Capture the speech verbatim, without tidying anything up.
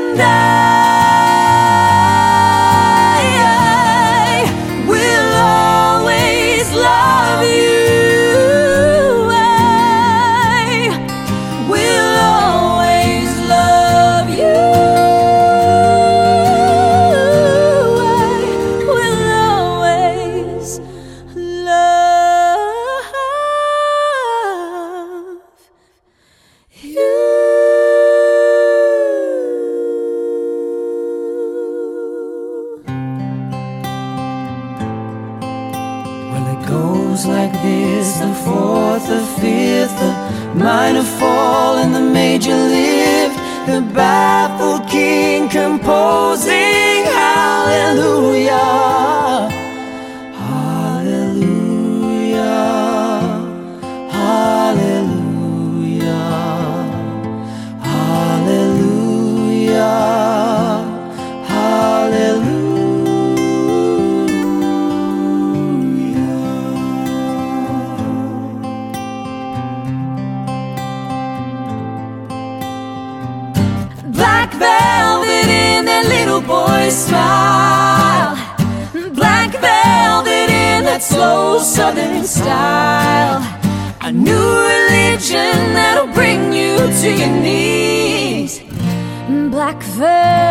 and I will always love you. I will always love you. I will always love you. Well, it goes like this: the fourth, the fifth, the minor fall and the major lift, the baffled king composing hallelujah, hallelujah, hallelujah, hallelujah, hallelujah. Black velvet in that little boy's smile, black velvet in that slow southern style, a new religion that'll bring you to your knees. Black velvet